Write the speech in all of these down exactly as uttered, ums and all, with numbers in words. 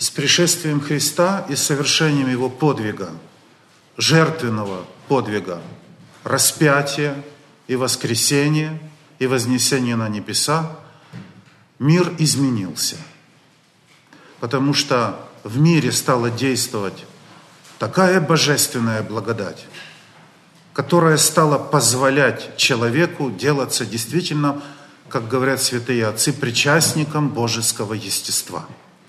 с пришествием Христа и совершением Его подвига, жертвенного подвига, распятия и воскресения и вознесения на небеса, мир изменился. Потому что в мире стала действовать такая божественная благодать, которая стала позволять человеку делаться действительно, как говорят святые отцы, причастником божеского естества.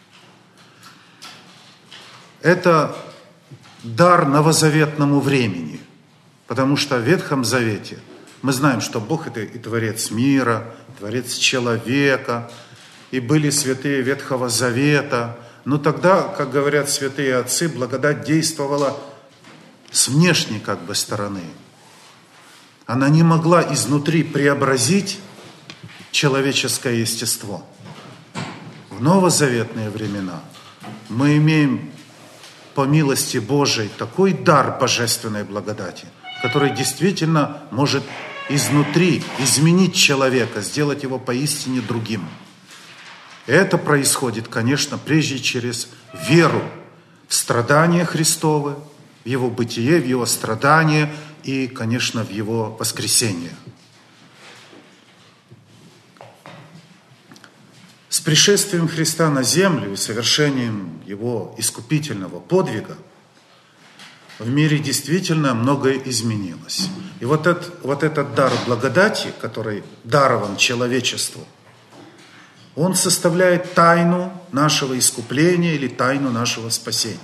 Это дар новозаветному времени, потому что в Ветхом Завете мы знаем, что Бог – это и Творец мира, Творец человека, и были святые Ветхого Завета. Но тогда, как говорят святые отцы, благодать действовала с внешней как бы стороны. Она не могла изнутри преобразить человеческое естество. В новозаветные времена мы имеем по милости Божией такой дар божественной благодати, который действительно может изнутри изменить человека, сделать его поистине другим. И это происходит, конечно, прежде через веру в страдания Христовы, в Его бытие, в Его страдания и, конечно, в Его воскресение. С пришествием Христа на землю и совершением Его искупительного подвига в мире действительно многое изменилось. И вот этот, вот этот дар благодати, который дарован человечеству, он составляет тайну нашего искупления или тайну нашего спасения.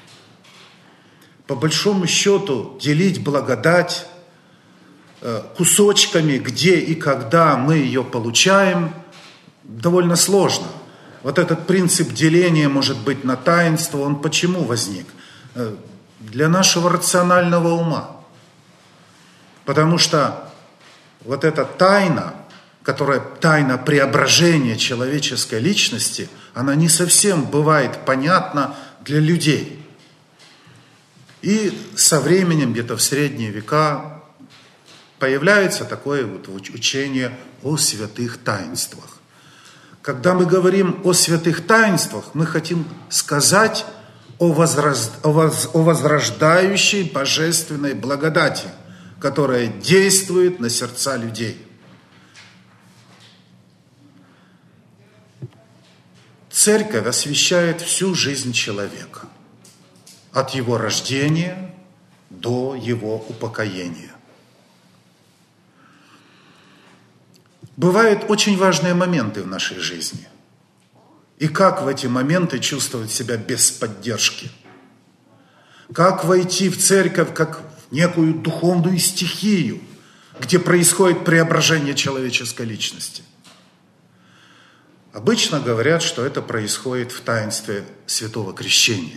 По большому счету, делить благодать кусочками, где и когда мы ее получаем, довольно сложно. Вот этот принцип деления, может быть, на таинство, он почему возник? Для нашего рационального ума. Потому что вот эта тайна, которая тайна преображения человеческой личности, она не совсем бывает понятна для людей. И со временем, где-то в средние века, появляется такое вот учение о святых таинствах. Когда мы говорим о святых таинствах, мы хотим сказать о, возраж... о возрождающей божественной благодати, которая действует на сердца людей. Церковь освящает всю жизнь человека, от его рождения до его упокоения. Бывают очень важные моменты в нашей жизни. И как в эти моменты чувствовать себя без поддержки? Как войти в церковь как в некую духовную стихию, где происходит преображение человеческой личности? Обычно говорят, что это происходит в таинстве Святого Крещения.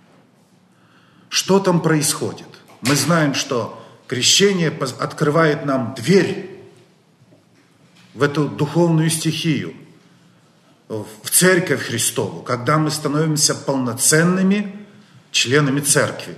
Что там происходит? Мы знаем, что крещение открывает нам дверь в эту духовную стихию, в церковь Христову, когда мы становимся полноценными членами церкви.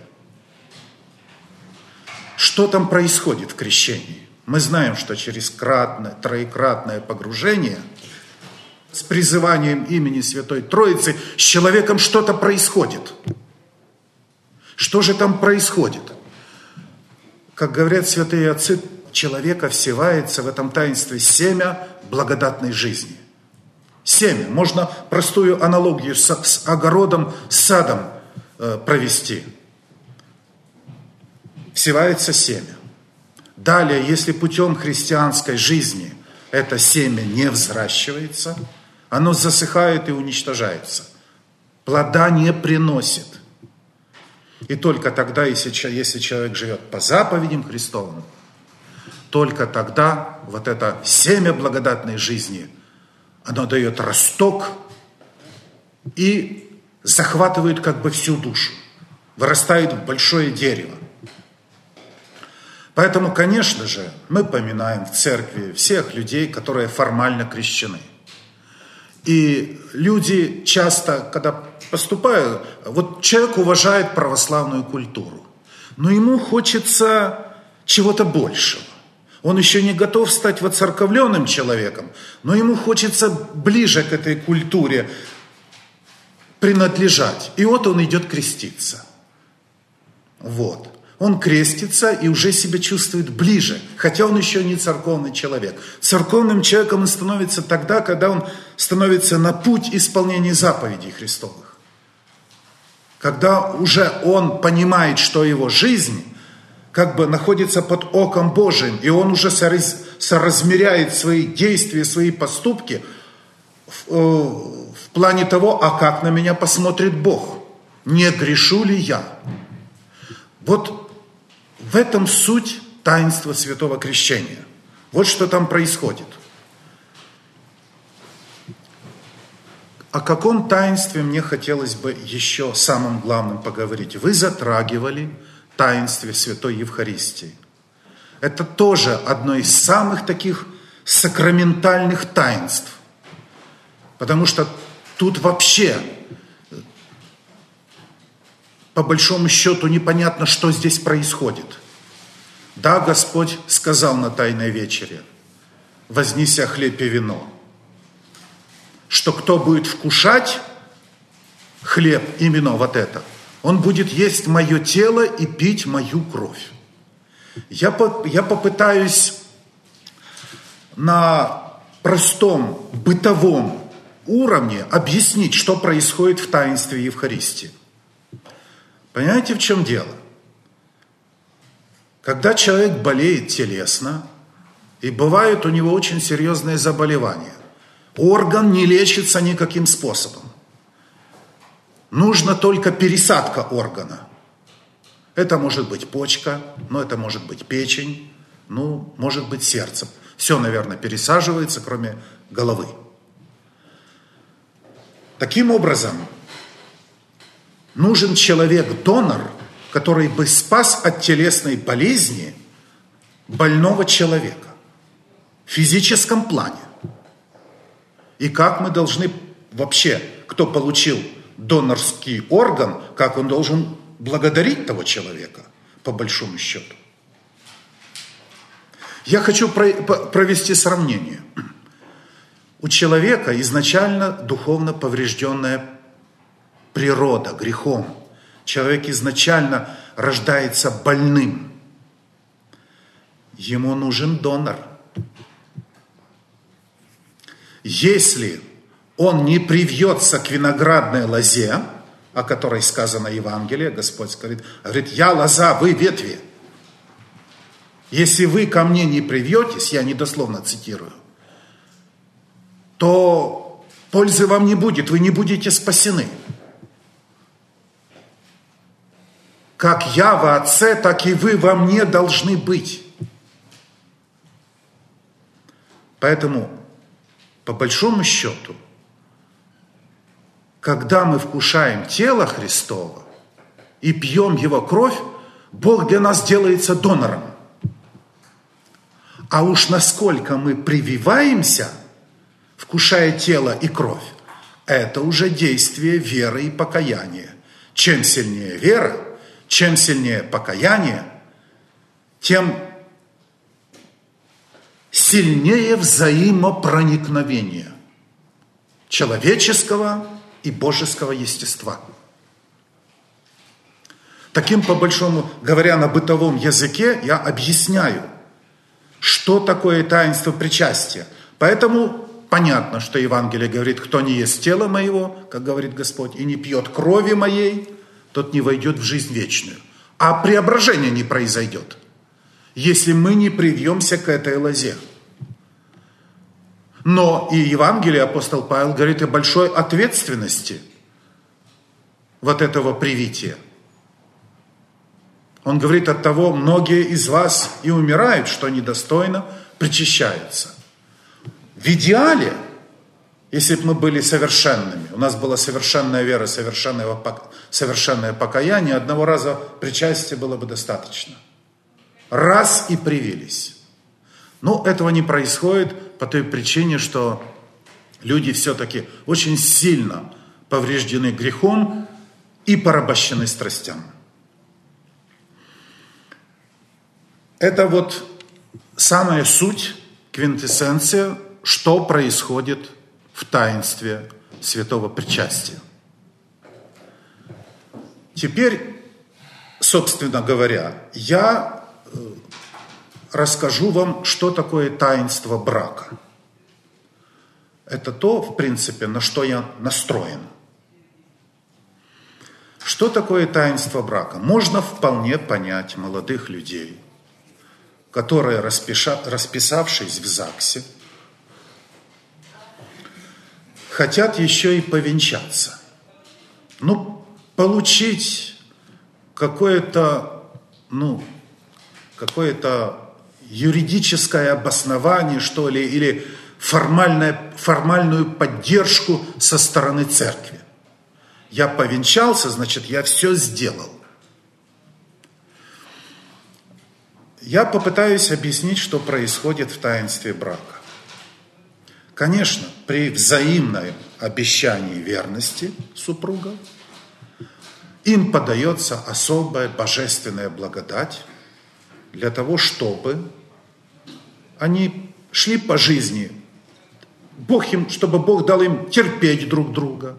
Что там происходит в крещении? Мы знаем, что через кратное, троекратное погружение с призыванием имени Святой Троицы с человеком что-то происходит. Что же там происходит? Как говорят святые отцы, человека всевается в этом таинстве семя благодатной жизни. Семя. Можно простую аналогию с, с огородом, с садом э, провести. Всевается семя. Далее, если путем христианской жизни это семя не взращивается, оно засыхает и уничтожается. Плода не приносит. И только тогда, если, если человек живет по заповедям Христовым, только тогда вот это семя благодатной жизни, оно дает росток и захватывает как бы всю душу, вырастает в большое дерево. Поэтому, конечно же, мы поминаем в церкви всех людей, которые формально крещены. И люди часто, когда поступают, вот человек уважает православную культуру, но ему хочется чего-то большего. Он еще не готов стать воцерковленным человеком, но ему хочется ближе к этой культуре принадлежать. И вот он идет креститься. Вот. Он крестится и уже себя чувствует ближе, хотя он еще не церковный человек. Церковным человеком он становится тогда, когда он становится на путь исполнения заповедей Христовых. Когда уже он понимает, что его жизнь как бы находится под оком Божиим, и он уже сораз, соразмеряет свои действия, свои поступки в, в плане того, а как на меня посмотрит Бог, не грешу ли я. Вот в этом суть таинства святого крещения. Вот что там происходит. О каком таинстве мне хотелось бы еще самым главным поговорить? Вы затрагивали таинстве Святой Евхаристии. Это тоже одно из самых таких сакраментальных таинств. Потому что тут вообще, по большому счету, непонятно, что здесь происходит. Да, Господь сказал на Тайной вечере, вознеся хлеб и вино, что кто будет вкушать хлеб и вино, вот это, он будет есть мое тело и пить мою кровь. Я, по, я попытаюсь на простом бытовом уровне объяснить, что происходит в таинстве Евхаристии. Понимаете, в чем дело? Когда человек болеет телесно, и бывают у него очень серьезные заболевания, орган не лечится никаким способом. Нужно только пересадка органа. Это может быть почка, но это может быть печень, ну, может быть сердце. Все, наверное, пересаживается, кроме головы. Таким образом, нужен человек-донор, который бы спас от телесной болезни больного человека в физическом плане. И как мы должны вообще, кто получил донорский орган, как он должен благодарить того человека, по большому счету. Я хочу провести сравнение. У человека изначально духовно поврежденная природа, грехом. Человек изначально рождается больным. Ему нужен донор. Если он не привьется к виноградной лозе, о которой сказано Евангелие, Господь говорит, говорит, я лоза, вы ветви. Если вы ко мне не привьетесь, я недословно цитирую, то пользы вам не будет, вы не будете спасены. Как я во Отце, так и вы во мне должны быть. Поэтому, по большому счету, когда мы вкушаем тело Христово и пьем Его кровь, Бог для нас делается донором. А уж насколько мы прививаемся, вкушая тело и кровь, это уже действие веры и покаяния. Чем сильнее вера, чем сильнее покаяние, тем сильнее взаимопроникновение человеческого и божеского естества. Таким, по большому, говоря на бытовом языке, я объясняю, что такое таинство причастия. Поэтому понятно, что Евангелие говорит, кто не ест тела моего, как говорит Господь, и не пьет крови моей, тот не войдет в жизнь вечную. А преображение не произойдет, если мы не привьемся к этой лозе. Но и Евангелие апостол Павел говорит о большой ответственности вот этого привития. Он говорит, от того многие из вас и умирают, что недостойно причащаются. В идеале, если бы мы были совершенными, у нас была совершенная вера, совершенное, совершенное покаяние, одного раза причастия было бы достаточно. Раз и привились. Но этого не происходит по той причине, что люди все-таки очень сильно повреждены грехом и порабощены страстям. Это вот самая суть, квинтэссенция, что происходит в таинстве святого причастия. Теперь, собственно говоря, я расскажу вам, что такое таинство брака. Это то, в принципе, на что я настроен. Что такое таинство брака? Можно вполне понять молодых людей, которые, распиша, расписавшись в ЗАГСе, хотят еще и повенчаться. Ну, получить какое-то, ну, какое-то юридическое обоснование, что ли, или формальное, формальную поддержку со стороны церкви. Я повенчался, значит, я все сделал. Я попытаюсь объяснить, что происходит в таинстве брака. Конечно, при взаимном обещании верности супругов им подается особая божественная благодать для того, чтобы они шли по жизни, Бог им, чтобы Бог дал им терпеть друг друга.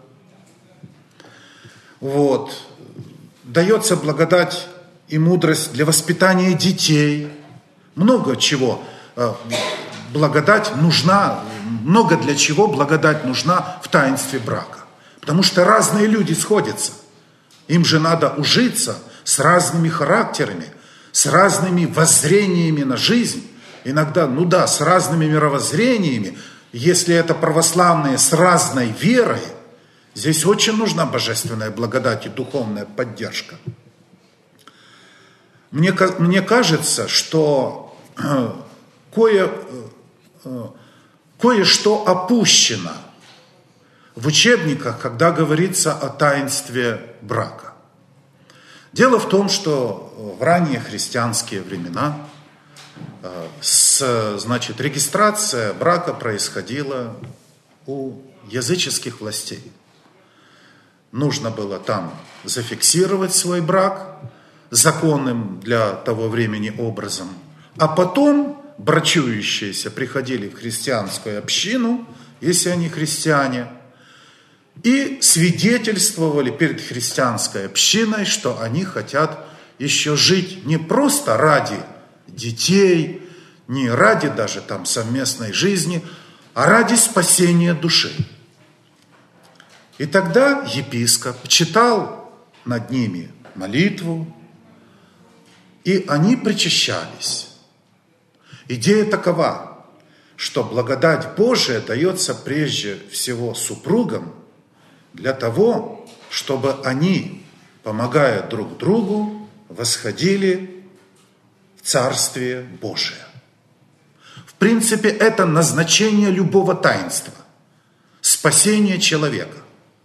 Вот. Дается благодать и мудрость для воспитания детей. Много чего. Благодать нужна, много для чего благодать нужна в таинстве брака. Потому что разные люди сходятся. Им же надо ужиться с разными характерами, с разными воззрениями на жизнь. Иногда, ну да, с разными мировоззрениями. Если это православные с разной верой, здесь очень нужна божественная благодать и духовная поддержка. Мне, мне кажется, что кое, кое-что опущено в учебниках, когда говорится о таинстве брака. Дело в том, что в ранние христианские времена с, значит, регистрация брака происходила у языческих властей. Нужно было там зафиксировать свой брак законным для того времени образом, а потом брачующиеся приходили в христианскую общину, если они христиане, и свидетельствовали перед христианской общиной, что они хотят еще жить не просто ради детей, не ради даже там совместной жизни, а ради спасения души. И тогда епископ читал над ними молитву, и они причащались. Идея такова, что благодать Божия дается прежде всего супругам для того, чтобы они, помогая друг другу, восходили в Царствие Божие. В принципе, это назначение любого таинства – спасение человека.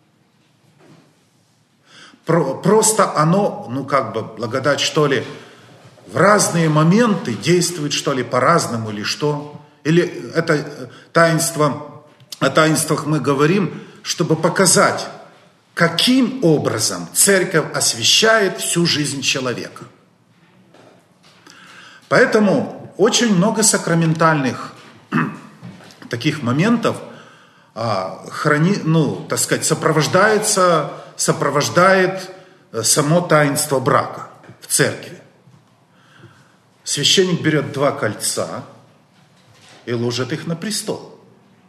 Просто оно, ну как бы, благодать, что ли, в разные моменты действует, что ли, по-разному или что. Или это таинство, о таинствах мы говорим, чтобы показать, каким образом церковь освящает всю жизнь человека. Поэтому очень много сакраментальных таких моментов а, храни, ну, так сказать, сопровождается, сопровождает само таинство брака в церкви. Священник берет два кольца и ложит их на престол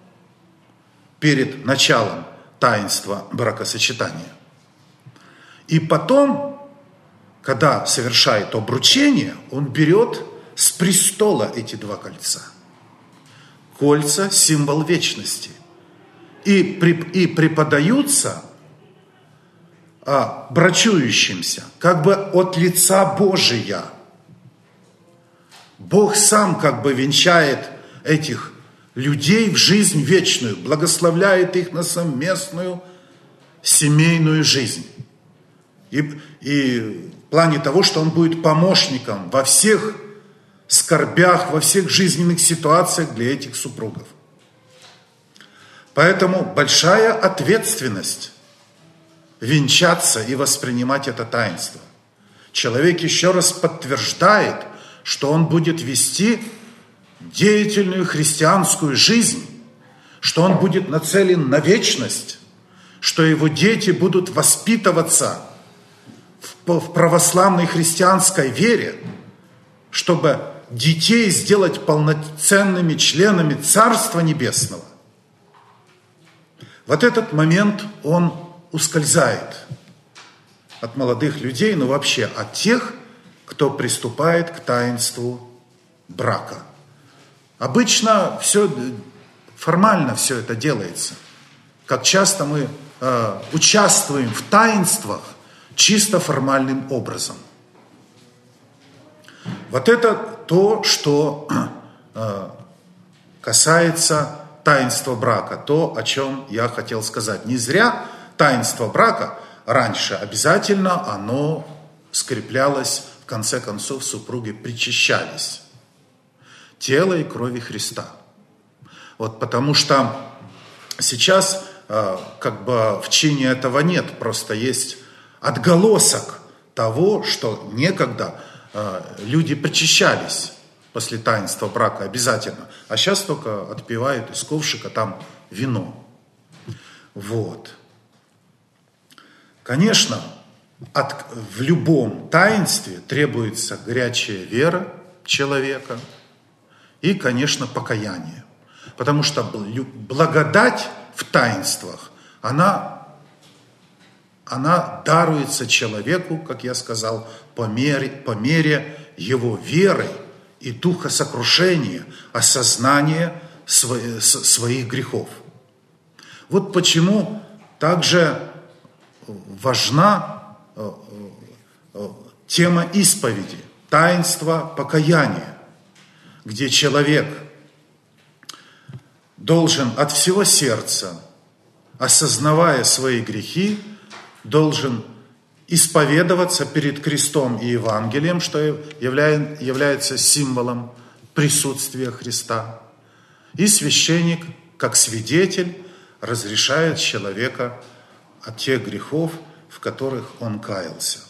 перед началом таинства бракосочетания. И потом, когда совершает обручение, он берет с престола эти два кольца. Кольца – символ вечности. И, и преподаются а, брачующимся как бы от лица Божия. Бог сам как бы венчает этих людей в жизнь вечную, благословляет их на совместную семейную жизнь. И, и в плане того, что он будет помощником во всех скорбях, во всех жизненных ситуациях для этих супругов. Поэтому большая ответственность венчаться и воспринимать это таинство. Человек еще раз подтверждает, что он будет вести деятельную христианскую жизнь, что он будет нацелен на вечность, что его дети будут воспитываться в православной христианской вере, чтобы детей сделать полноценными членами Царства Небесного, вот этот момент, он ускользает от молодых людей, но вообще от тех, кто приступает к таинству брака. Обычно все, формально все это делается. Как часто мы э, участвуем в таинствах чисто формальным образом. Вот это то, что э, касается таинства брака, то, о чем я хотел сказать. Не зря таинство брака раньше обязательно оно скреплялось, в конце концов супруги причащались тела и крови Христа. Вот потому что сейчас э, как бы в чине этого нет, просто есть отголосок того, что некогда э, люди причащались после таинства брака обязательно, а сейчас только отпивают из ковшика там вино. Вот. Конечно, от, в любом таинстве требуется горячая вера человека и, конечно, покаяние. Потому что благодать в таинствах, она, она даруется человеку, как я сказал, по мере, по мере его веры и духа сокрушения, осознания своих, своих грехов. Вот почему также важна тема исповеди, таинство покаяния, где человек должен от всего сердца, осознавая свои грехи, должен исповедоваться перед крестом и Евангелием, что является символом присутствия Христа. И священник, как свидетель, разрешает человека от тех грехов, в которых он каялся.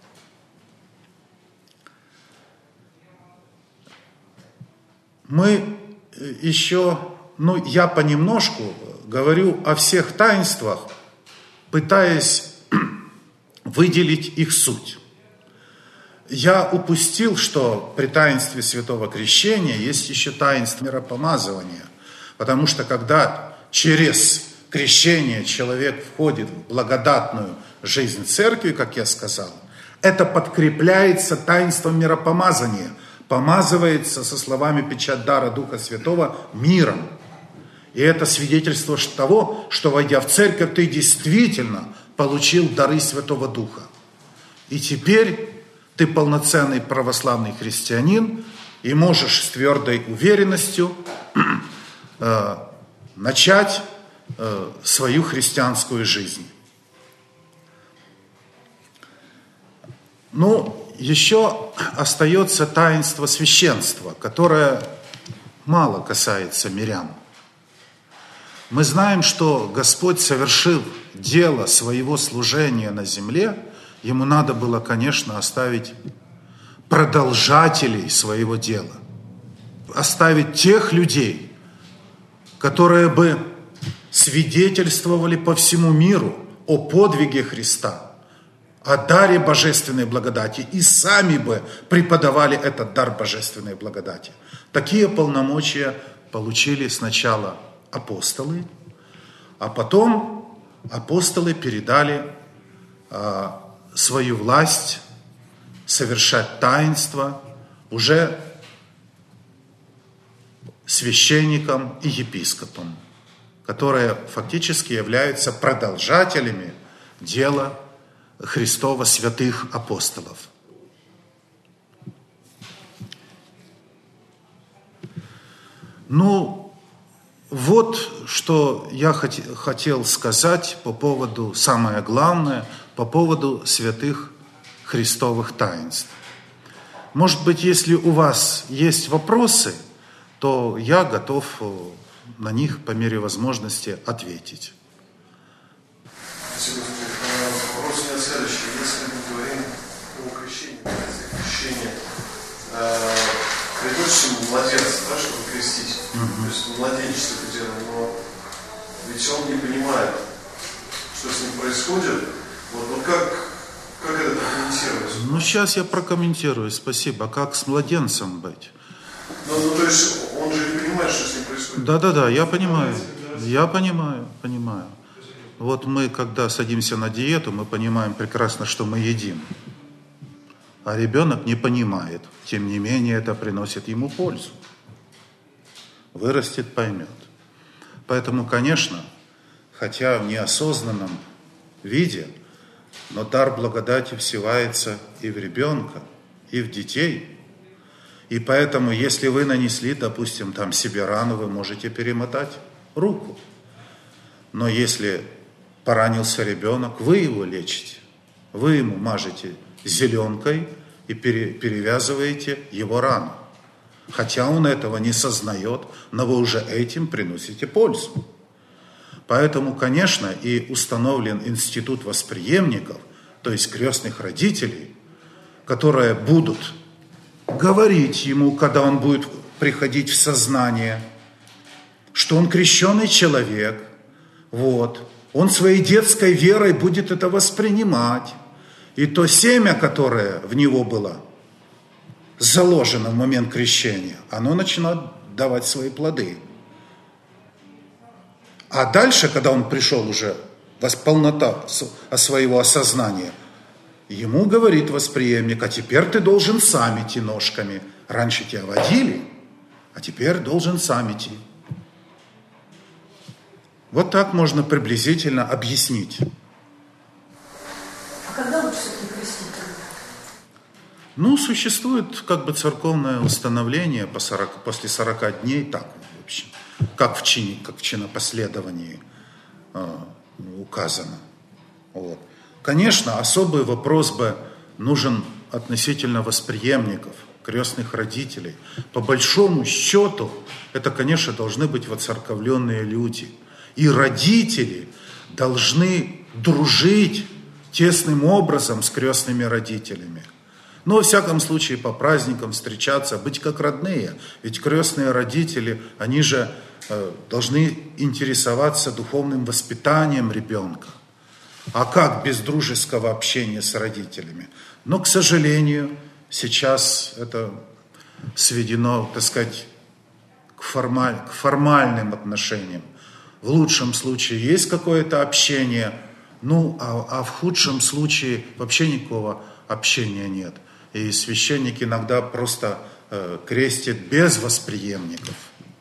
Мы еще, ну, я понемножку говорю о всех таинствах, пытаясь выделить их суть. Я упустил, что при таинстве Святого Крещения есть еще таинство миропомазывания, потому что когда через крещение человек входит в благодатную жизнь церкви, как я сказал, это подкрепляется таинством миропомазания, помазывается, со словами печать дара Духа Святого, миром. И это свидетельство того, что, войдя в церковь, ты действительно получил дары Святого Духа. И теперь ты полноценный православный христианин и можешь с твердой уверенностью э, начать э, свою христианскую жизнь. Ну, еще остается таинство священства, которое мало касается мирян. Мы знаем, что Господь совершил дело своего служения на земле, ему надо было, конечно, оставить продолжателей своего дела, оставить тех людей, которые бы свидетельствовали по всему миру о подвиге Христа, о даре божественной благодати и сами бы преподавали этот дар божественной благодати. Такие полномочия получили сначала апостолы, а потом апостолы передали а, свою власть совершать таинства уже священникам и епископам, которые фактически являются продолжателями дела Христова святых апостолов. Ну, вот что я хотел сказать по поводу, самое главное, по поводу святых христовых таинств. Может быть, если у вас есть вопросы, то я готов на них по мере возможности ответить. Спасибо. Вопрос у меня следующий. Если мы говорим о крещении, крещение, э, предыдущему младенца, да, чтобы крестить, mm-hmm. то есть младенчество это дело, но ведь он не понимает, что с ним происходит. Вот, вот как, как это прокомментировать? Ну, сейчас я прокомментирую, спасибо. Как с младенцем быть? Ну, ну, то есть он же не понимает, что с ним происходит. Да-да-да, я понимаю. Я понимаю, понимаю. Вот мы, когда садимся на диету, мы понимаем прекрасно, что мы едим. А ребенок не понимает. Тем не менее, это приносит ему пользу. Вырастет, поймет. Поэтому, конечно, хотя в неосознанном виде, но дар благодати всевается и в ребенка, и в детей. И поэтому, если вы нанесли, допустим, там себе рану, вы можете перемотать руку. Но если поранился ребенок, вы его лечите. Вы ему мажете зеленкой и пере, перевязываете его рану. Хотя он этого не сознает, но вы уже этим приносите пользу. Поэтому, конечно, и установлен институт восприемников, то есть крестных родителей, которые будут говорить ему, когда он будет приходить в сознание, что он крещеный человек, вот, он своей детской верой будет это воспринимать. И то семя, которое в него было заложено в момент крещения, оно начинает давать свои плоды. А дальше, когда он пришел уже в полнота своего осознания, ему говорит восприемник: а теперь ты должен сам идти ножками. Раньше тебя водили, а теперь должен сам идти. Вот так можно приблизительно объяснить. А когда лучше все-таки крестить? Ну, существует как бы церковное установление по сорока, после сорока дней, так, в общем, как в чине, как в чинопоследовании э, указано. Вот. Конечно, особый вопрос бы нужен относительно восприемников, крестных родителей. По большому счету, это, конечно, должны быть воцерковленные люди. И родители должны дружить тесным образом с крестными родителями. Но, во всяком случае, по праздникам встречаться, быть как родные. Ведь крестные родители, они же э, должны интересоваться духовным воспитанием ребенка. А как без дружеского общения с родителями? Но, к сожалению, сейчас это сведено, так сказать, к, формаль, к формальным отношениям. В лучшем случае есть какое-то общение, ну, а, а в худшем случае вообще никакого общения нет. И священник иногда просто э, крестит без восприемников.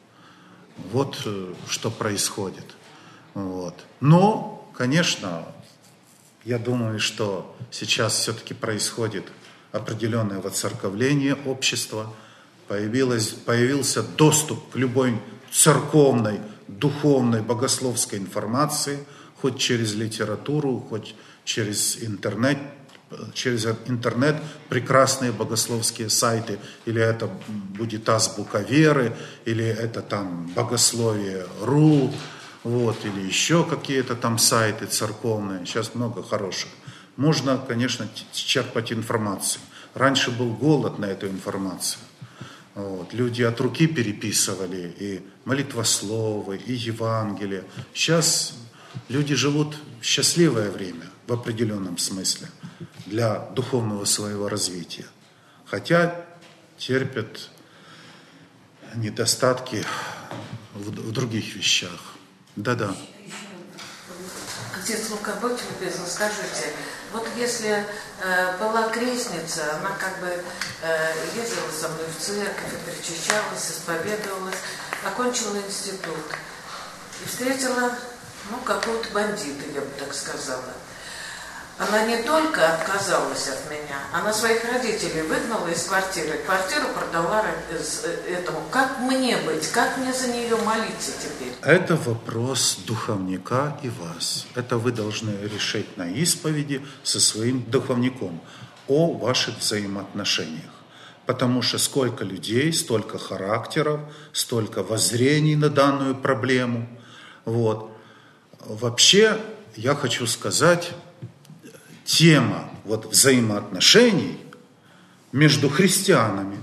Вот э, что происходит. Вот. Но, конечно, я думаю, что сейчас все-таки происходит определенное воцерковление общества. Появилось, появился доступ к любой церковной, духовной, богословской информации, хоть через литературу, хоть через интернет, через интернет прекрасные богословские сайты, или это будет азбука веры, или это там богословие точка ру, вот, или еще какие-то там сайты церковные, сейчас много хороших. Можно, конечно, черпать информацию. Раньше был голод на эту информацию. Вот. Люди от руки переписывали и молитвословы, и Евангелие. Сейчас люди живут счастливое время в определенном смысле для духовного своего развития. Хотя терпят недостатки в, в других вещах. Да-да. Отец Лука, будьте любезны, скажите, вот если э, была крестница, она как бы э, ездила со мной в церковь, и причащалась, исповедовалась, окончила институт и встретила, ну, какого-то бандита, я бы так сказала. Она не только отказалась от меня, она своих родителей выгнала из квартиры, квартиру продала этому. Как мне быть? Как мне за нее молиться теперь? Это вопрос духовника и вас. Это вы должны решить на исповеди со своим духовником о ваших взаимоотношениях. Потому что сколько людей, столько характеров, столько воззрений на данную проблему. Вот. Вообще, я хочу сказать, тема вот взаимоотношений между христианами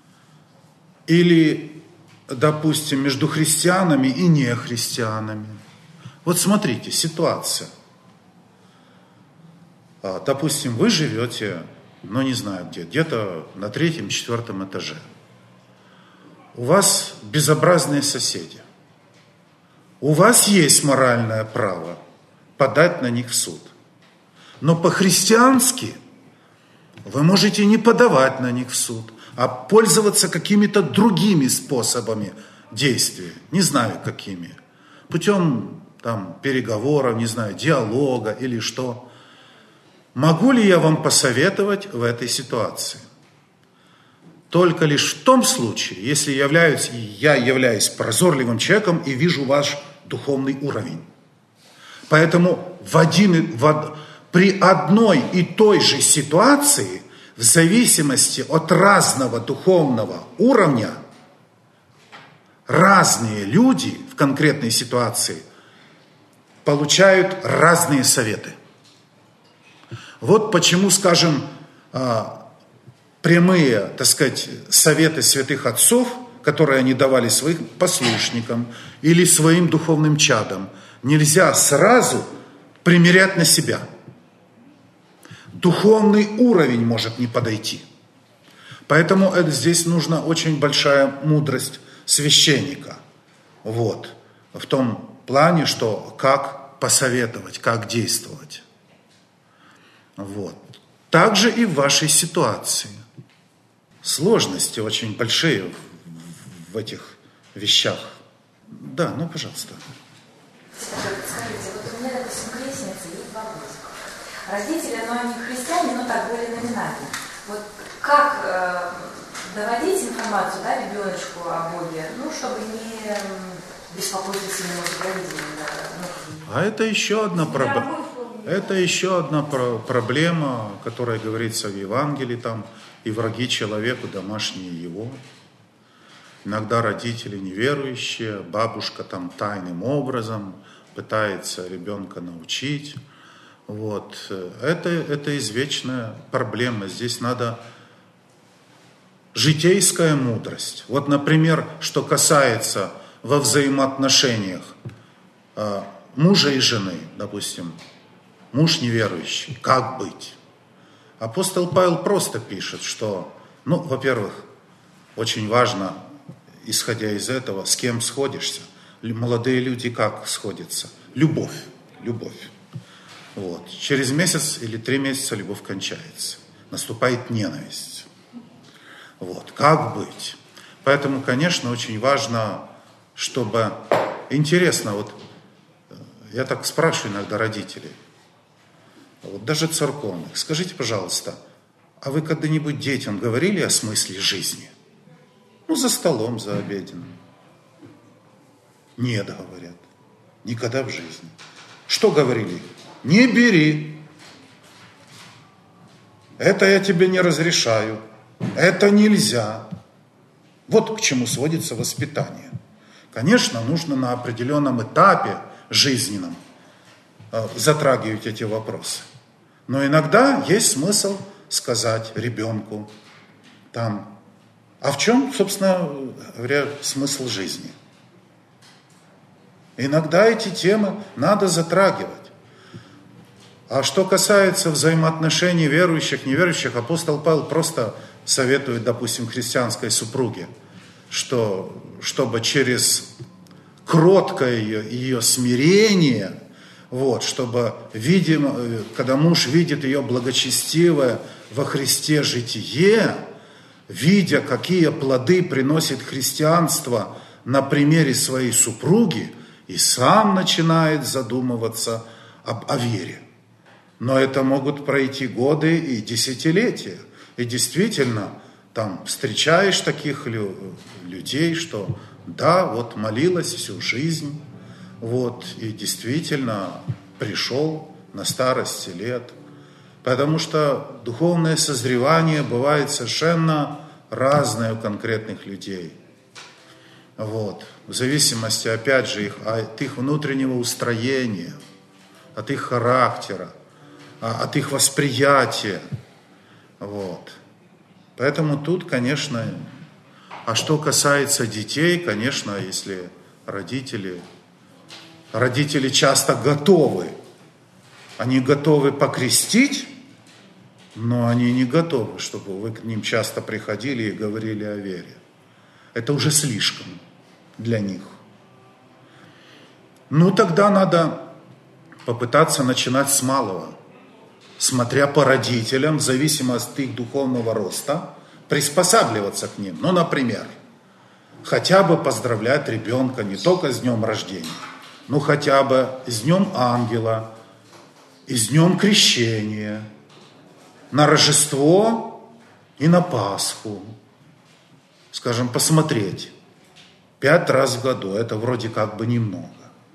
или, допустим, между христианами и нехристианами. Вот смотрите, ситуация. Допустим, вы живете но не знаю где, где-то на третьем, четвертом этаже. У вас безобразные соседи. У вас есть моральное право подать на них в суд. Но по-христиански вы можете не подавать на них в суд, а пользоваться какими-то другими способами действия. Не знаю какими. Путем там, переговоров, не знаю, диалога или что. Могу ли я вам посоветовать в этой ситуации? Только лишь в том случае, если являюсь, я являюсь прозорливым человеком и вижу ваш духовный уровень. Поэтому в один, в, при одной и той же ситуации, в зависимости от разного духовного уровня, разные люди в конкретной ситуации получают разные советы. Вот почему, скажем, прямые, так сказать, советы святых отцов, которые они давали своим послушникам или своим духовным чадам, нельзя сразу примерять на себя. Духовный уровень может не подойти. Поэтому это, здесь нужна очень большая мудрость священника. Вот. В том плане, что как посоветовать, как действовать. Вот. Также и в вашей ситуации. Сложности очень большие в этих вещах. Да, ну, пожалуйста. Скажите, вот у меня, допустим, крестница и два годика. Родители, ну, они христиане, но так были номинально. Вот как э, доводить информацию, да, ребеночку о Боге, ну, чтобы не э, беспокоиться немного родителями, да, ну, а это еще одна проблема. Это еще одна про- проблема, которая говорится в Евангелии, там, и враги человеку, домашние его. Иногда родители неверующие, бабушка там тайным образом пытается ребенка научить. Вот. Это, это извечная проблема. Здесь надо житейская мудрость. Вот, например, что касается во взаимоотношениях э, мужа и жены, допустим, муж неверующий, как быть? Апостол Павел просто пишет, что, ну, во-первых, очень важно, исходя из этого, с кем сходишься. Молодые люди как сходятся? Любовь, любовь. Вот. Через месяц или три месяца любовь кончается. Наступает ненависть. Вот. Как быть? Поэтому, конечно, очень важно, чтобы... Интересно, вот я так спрашиваю иногда родителей, вот даже церковных, скажите, пожалуйста, а вы когда-нибудь детям говорили о смысле жизни? Ну, за столом, за обеденным. Нет, говорят. Никогда в жизни. Что говорили? Не бери. Это я тебе не разрешаю. Это нельзя. Вот к чему сводится воспитание. Конечно, нужно на определенном этапе жизненном затрагивать эти вопросы. Но иногда есть смысл сказать ребенку там, а в чем, собственно говоря, смысл жизни? Иногда эти темы надо затрагивать. А что касается взаимоотношений верующих, неверующих, апостол Павел просто советует, допустим, христианской супруге, что, чтобы через кроткое ее, ее смирение, вот, чтобы, видимо, когда муж видит ее благочестивое во Христе житие, видя, какие плоды приносит христианство на примере своей супруги, и сам начинает задумываться об, о вере. Но это могут пройти годы и десятилетия. И действительно, там встречаешь таких лю- людей, что да, вот молилась всю жизнь, вот, и действительно пришел на старости лет. Потому что духовное созревание бывает совершенно разное у конкретных людей. Вот. В зависимости, опять же, их, от их внутреннего устроения, от их характера, от их восприятия. Вот. Поэтому тут, конечно, а что касается детей, конечно, если родители, родители часто готовы, они готовы покрестить, но они не готовы, чтобы вы к ним часто приходили и говорили о вере. Это уже слишком для них. Ну, тогда надо попытаться начинать с малого, смотря по родителям, в зависимости от их духовного роста, приспосабливаться к ним. Ну, например, хотя бы поздравлять ребенка не только с днем рождения, но хотя бы с днем ангела, и с днем крещения, на Рождество и на Пасху. Скажем, посмотреть. Пять раз в году, это вроде как бы немного.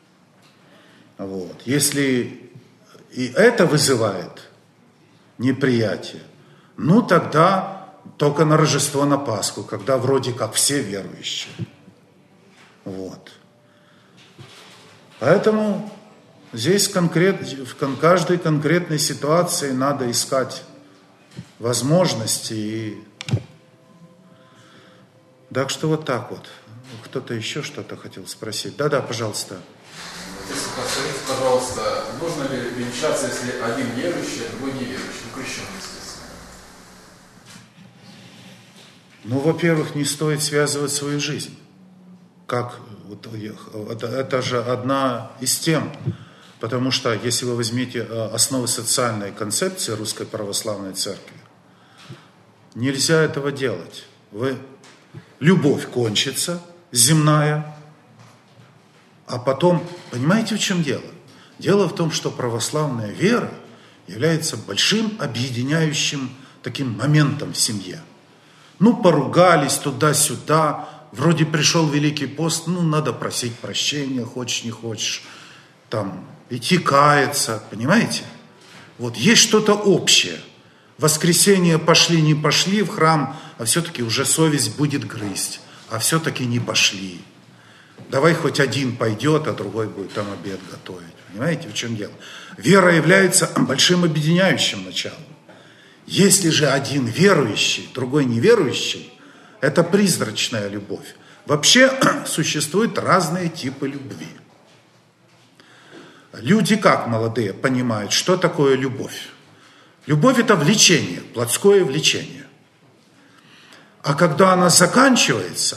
Вот. Если и это вызывает неприятие, ну тогда только на Рождество, на Пасху, когда вроде как все верующие. Вот. Поэтому здесь конкрет, в каждой конкретной ситуации надо искать возможности. И... Так что вот так вот. Кто-то еще что-то хотел спросить? Да-да, пожалуйста. Скажите, пожалуйста, нужно ли венчаться, если один верующий, а другой неверующий? Ну, крещенный, естественно. Ну, во-первых, не стоит связывать свою жизнь. Как? Вот, это, это же одна из тем. Потому что, если вы возьмете основы социальной концепции Русской Православной Церкви, нельзя этого делать. Вы... Любовь кончится, земная, а потом, понимаете, в чем дело? Дело в том, что православная вера является большим объединяющим таким моментом в семье. Ну, поругались туда-сюда, вроде пришел Великий пост, ну, надо просить прощения, хочешь, не хочешь, там, идти каяться, понимаете? Вот, есть что-то общее. В воскресенье пошли, не пошли в храм, а все-таки уже совесть будет грызть, а все-таки не пошли. Давай хоть один пойдет, а другой будет там обед готовить. Понимаете, в чем дело? Вера является большим объединяющим началом. Если же один верующий, другой неверующий, это призрачная любовь. Вообще существуют разные типы любви. Люди, как молодые, понимают, что такое любовь? Любовь – это влечение, плотское влечение. А когда она заканчивается,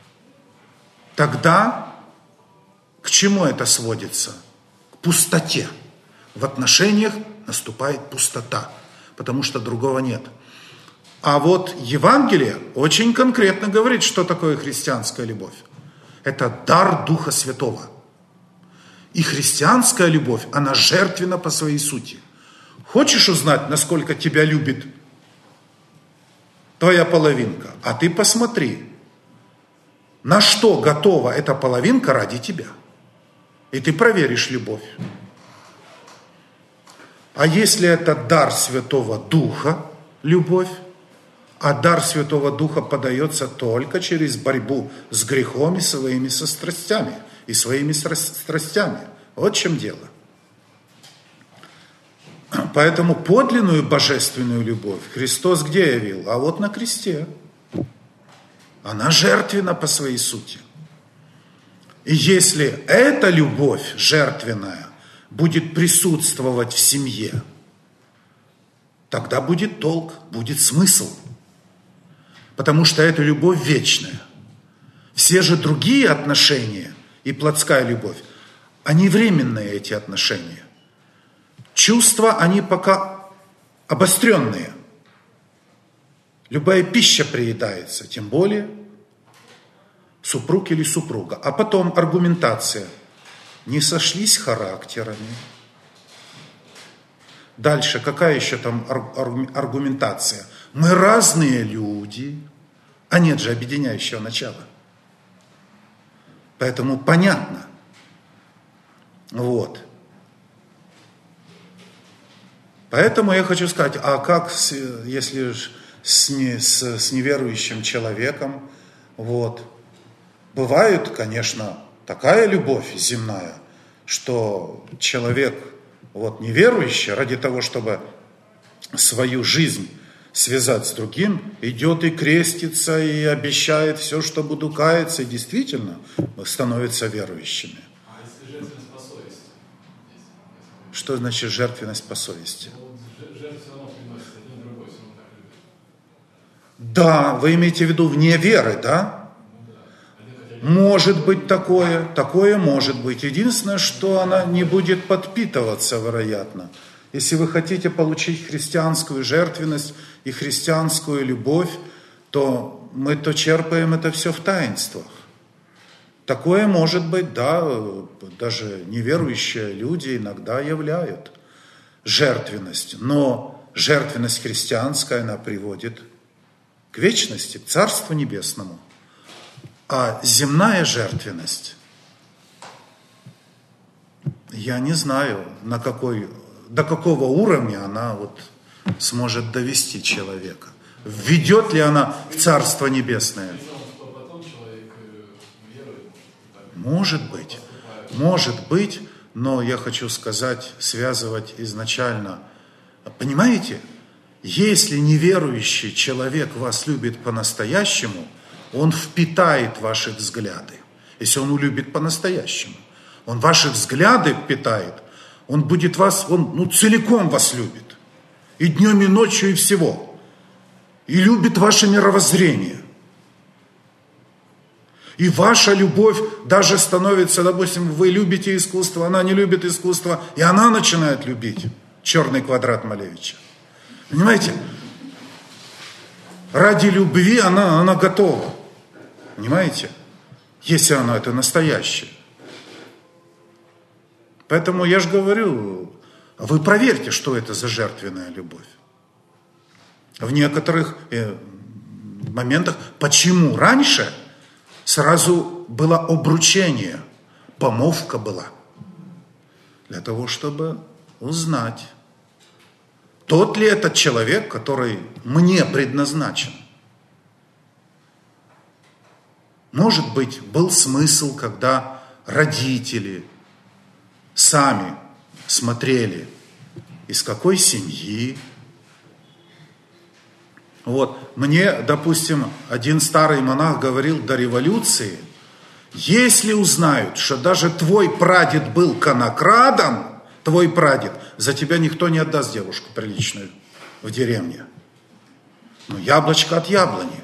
тогда к чему это сводится? К пустоте. В отношениях наступает пустота, потому что другого нет. А вот Евангелие очень конкретно говорит, что такое христианская любовь. Это дар Духа Святого. И христианская любовь, она жертвенна по своей сути. Хочешь узнать, насколько тебя любит твоя половинка? А ты посмотри, на что готова эта половинка ради тебя. И ты проверишь любовь. А если это дар Святого Духа, любовь, а дар Святого Духа подается только через борьбу с грехом и своими страстями, и своими страстями. Вот в чем дело. Поэтому подлинную божественную любовь Христос где явил? А вот на кресте. Она жертвенна по своей сути. И если эта любовь жертвенная будет присутствовать в семье, тогда будет толк, будет смысл. Потому что эта любовь вечная. Все же другие отношения и плотская любовь, они временные, эти отношения. Чувства, они пока обостренные. Любая пища приедается, тем более супруг или супруга. А потом аргументация. Не сошлись характерами. Дальше, какая еще там аргументация? Мы разные люди. А нет же объединяющего начала. Поэтому понятно. Вот. Поэтому я хочу сказать, а как, если с, не, с, с неверующим человеком, вот, бывает, конечно, такая любовь земная, что человек, вот, неверующий, ради того, чтобы свою жизнь связать с другим, идет и крестится, и обещает все, что буду каяться, и действительно становится верующими. Что значит жертвенность по совести? Да, вы имеете в виду вне веры, да? Может быть такое, такое может быть. Единственное, что она не будет подпитываться, вероятно. Если вы хотите получить христианскую жертвенность и христианскую любовь, то мы то черпаем это все в таинствах. Такое может быть, да, даже неверующие люди иногда являют жертвенность. Но жертвенность христианская, она приводит к вечности, к Царству Небесному. А земная жертвенность, я не знаю, на какой, до какого уровня она вот сможет довести человека. Введет ли она в Царство Небесное? Может быть, может быть, но я хочу сказать, связывать изначально. Понимаете, если неверующий человек вас любит по-настоящему, он впитает ваши взгляды. Если он любит по-настоящему, он ваши взгляды впитает, он будет вас, он ну, целиком вас любит. И днем, и ночью, и всего. И любит ваше мировоззрение. И ваша любовь даже становится, допустим, вы любите искусство, она не любит искусство, и она начинает любить черный квадрат Малевича. Понимаете? Ради любви она, она готова. Понимаете? Если она это настоящее. Поэтому я же говорю, вы проверьте, что это за жертвенная любовь. В некоторых э, моментах, почему раньше сразу было обручение, помолвка была. Для того, чтобы узнать, тот ли этот человек, который мне предназначен. Может быть, был смысл, когда родители сами смотрели, из какой семьи. Вот, мне, допустим, один старый монах говорил до революции, если узнают, что даже твой прадед был конокрадом, твой прадед, за тебя никто не отдаст девушку приличную в деревне. Ну, яблочко от яблони.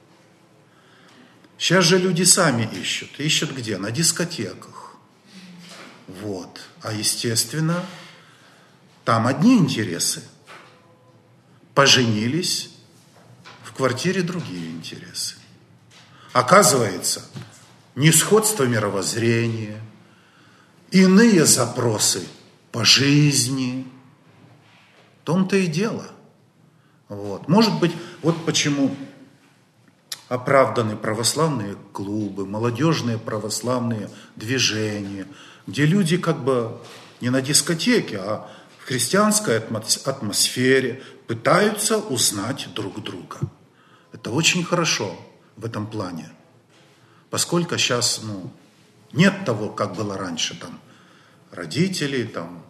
Сейчас же люди сами ищут. Ищут где? На дискотеках. Вот. А естественно, там одни интересы. Поженились, в квартире другие интересы. Оказывается, несходство мировоззрения, иные запросы по жизни. В том-то и дело. Вот. Может быть, вот почему оправданы православные клубы, молодежные православные движения, где люди как бы не на дискотеке, а в христианской атмосфере пытаются узнать друг друга. Это очень хорошо в этом плане. Поскольку сейчас ну, нет того, как было раньше, там, родители там,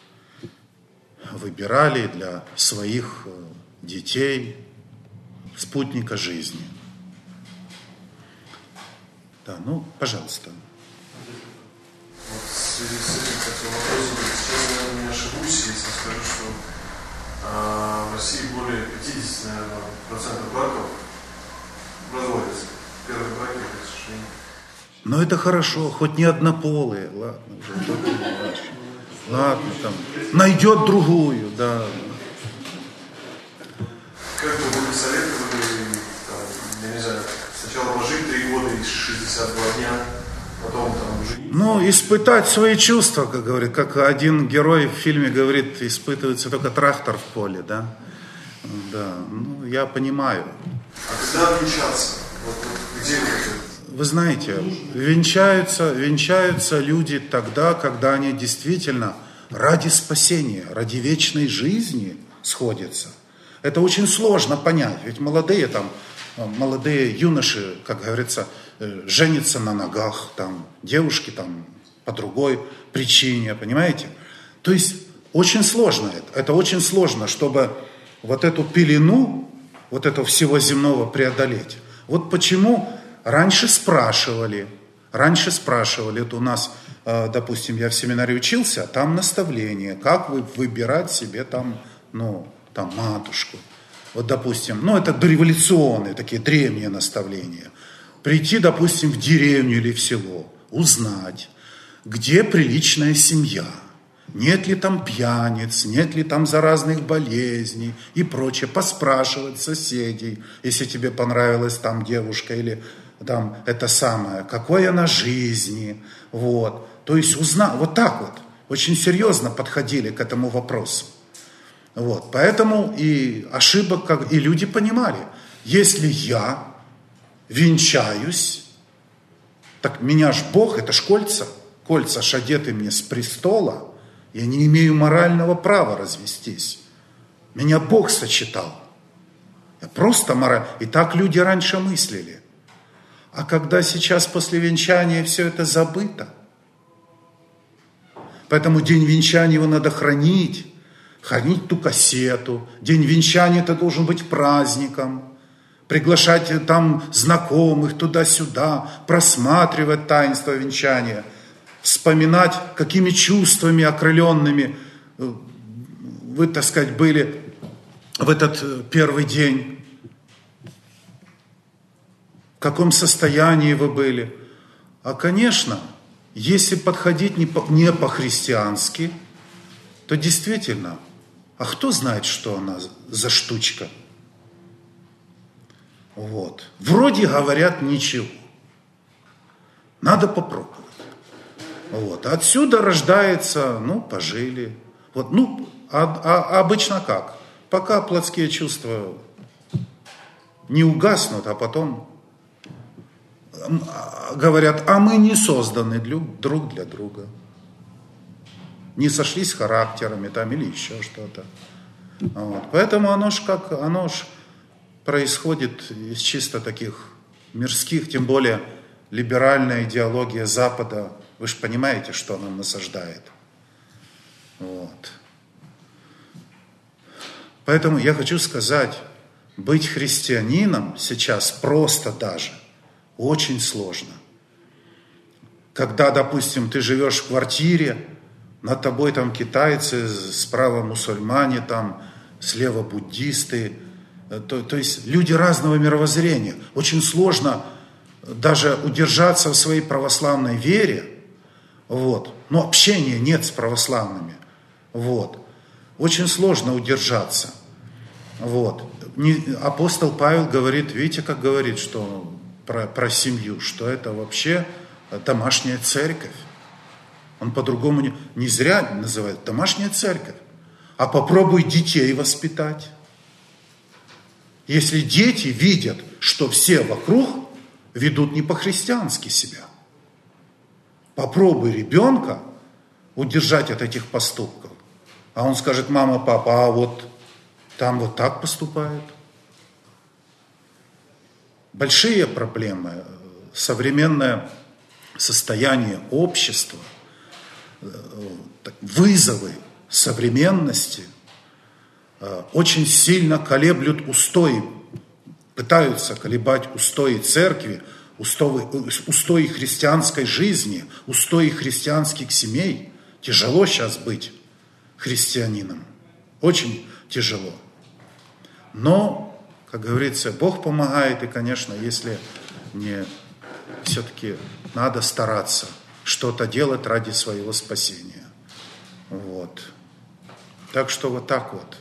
выбирали для своих детей спутника жизни. Да, ну, пожалуйста. Вот в связи с этим хотел вопрос задать. Сейчас, наверное, не ошибусь, если скажу, что а, в России более пятьдесят процентов браков разводятся. Первые браки, к сожалению. Но это хорошо, хоть не однополые, ладно, уже, ладно, там, найдет другую, да. Как бы вы советовали, там, я не знаю, сначала пожить три года и шестьдесят два дня, потом там жениться? Ну, испытать свои чувства, как говорит, как один герой в фильме говорит, испытывается только трактор в поле, да. Да, ну, я понимаю. А когда венчаться? Вот, вот где это? Вы знаете, венчаются, венчаются люди тогда, когда они действительно ради спасения, ради вечной жизни сходятся. Это очень сложно понять, ведь молодые там, молодые юноши, как говорится, женятся на ногах, там, девушки там по другой причине, понимаете? То есть очень сложно это, это очень сложно, чтобы вот эту пелену, вот этого всего земного преодолеть. Вот почему раньше спрашивали, раньше спрашивали, это у нас, допустим, я в семинаре учился, там наставление, как вы выбирать себе там, ну, там, матушку. вот, допустим, ну, это дореволюционные, такие древние наставления. Прийти, допустим, в деревню или в село, узнать, где приличная семья, нет ли там пьяниц, нет ли там заразных болезней и прочее. Поспрашивать соседей, если тебе понравилась там девушка или там это самое, какой она жизни. Вот. То есть узнать, вот так вот, очень серьезно подходили к этому вопросу. Вот. Поэтому и ошибок, как, и люди понимали, если я венчаюсь, так меня ж Бог, это ж кольца, кольца ж одеты мне с престола, я не имею морального права развестись. Меня Бог сочетал. Я просто мораль. И так люди раньше мыслили. А когда сейчас после венчания все это забыто, поэтому день венчания его надо хранить, хранить ту кассету. День венчания это должен быть праздником. Приглашать там знакомых туда-сюда, просматривать таинство венчания, вспоминать, какими чувствами окрыленными вы, так сказать, были в этот первый день, в каком состоянии вы были. А, конечно, если подходить не, по, не по-христиански, то действительно, а кто знает, что она за штучка? Вот. Вроде говорят ничего. Надо попробовать. Вот. Отсюда рождается, ну, пожили. Вот, ну, а, а обычно как? Пока плотские чувства не угаснут, а потом говорят, а мы не созданы друг для друга. Не сошлись характерами там или еще что-то. Вот. Поэтому оно ж как, оно ж происходит из чисто таких мирских, тем более либеральная идеология Запада. Вы же понимаете, что она насаждает. Вот. Поэтому я хочу сказать, быть христианином сейчас просто даже очень сложно. Когда, допустим, ты живешь в квартире, над тобой там китайцы, справа мусульмане, там слева буддисты, то, то есть люди разного мировоззрения. Очень сложно даже удержаться в своей православной вере. Вот. Но общения нет с православными. Вот. Очень сложно удержаться. Вот. Апостол Павел говорит, видите, как говорит, что про, про семью, что это вообще домашняя церковь. Он по-другому не, не зря называет домашняя церковь. А попробуй детей воспитать. Если дети видят, что все вокруг ведут не по-христиански себя, попробуй ребенка удержать от этих поступков. А он скажет, мама, папа, а вот там вот так поступают. Большие проблемы, современное состояние общества, вызовы современности очень сильно колеблют устои, пытаются колебать устои церкви, устои, устои христианской жизни, устои христианских семей. Тяжело сейчас быть христианином, очень тяжело. Но, как говорится, Бог помогает, и, конечно, если не все-таки надо стараться что-то делать ради своего спасения. Вот. Так что вот так вот.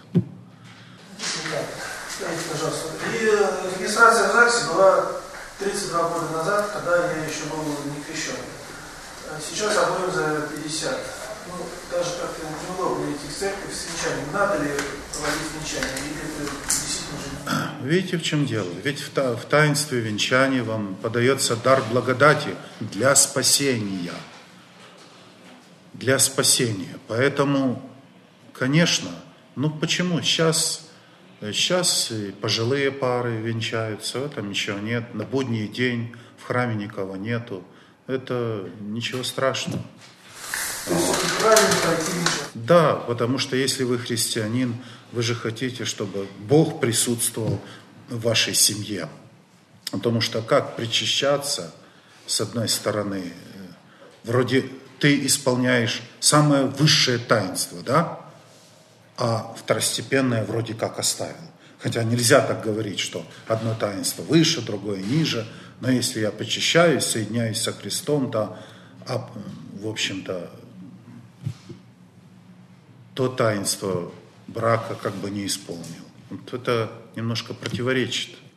Скажите, пожалуйста, и регистрация в ЗАГСе была тридцать два года назад, когда я еще был не крещенный. Сейчас обоим за пятьдесят. Ну, даже как-то неудобно идти в церковь с венчанием. Надо ли проводить венчание? Или это действительно же... Видите, в чем дело? Ведь в, та, в таинстве венчания вам подается дар благодати для спасения. Для спасения. Поэтому, конечно, ну почему? Сейчас, сейчас пожилые пары венчаются, в этом ничего нет. На будний день в храме никого нету. Это ничего страшного. То есть это правильно пройти венчание? Да, потому что если вы христианин, вы же хотите, чтобы Бог присутствовал в вашей семье. Потому что как причащаться, с одной стороны, вроде ты исполняешь самое высшее таинство, да? А второстепенное вроде как оставил. Хотя нельзя так говорить, что одно таинство выше, другое ниже. Но если я причащаюсь, соединяюсь со Христом, то, а, в общем-то, то таинство брака как бы не исполнил. Вот это немножко противоречит